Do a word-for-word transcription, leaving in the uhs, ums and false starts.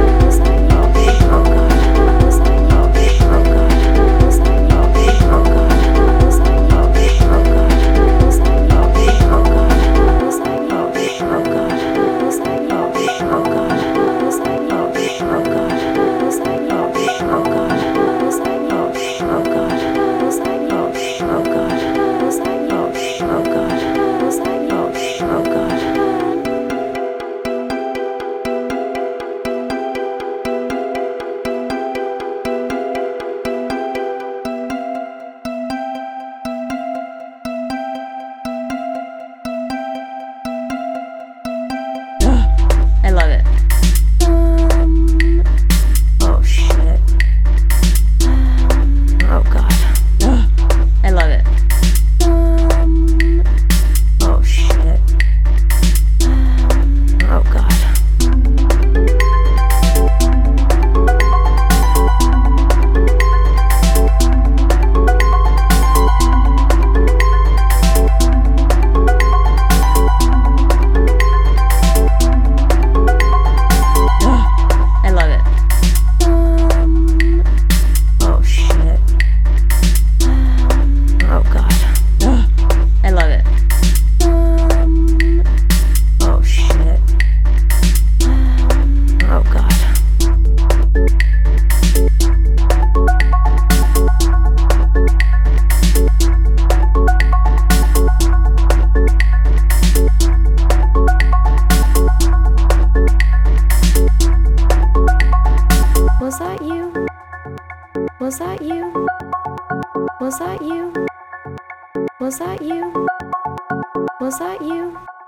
Was that you? Oh God. Was that you? Oh God. Was that you? Oh God. Was that you? Oh God. Was that you? Oh God. Was that you? Oh God. Was that you? Oh God. Was that you? Oh God. Was that you? Oh God. Was that you? Oh God. Was that you? Oh God. Was that you? Oh God. Was that you? Oh God. I love it. Um, oh shit. Oh God. I love it. Um, oh shit. Oh God. I love it. Um, oh shit. Oh God. I love it. Um, oh shit. Oh God. Was that you? Was that you? Was that you? Was that you? Was that you?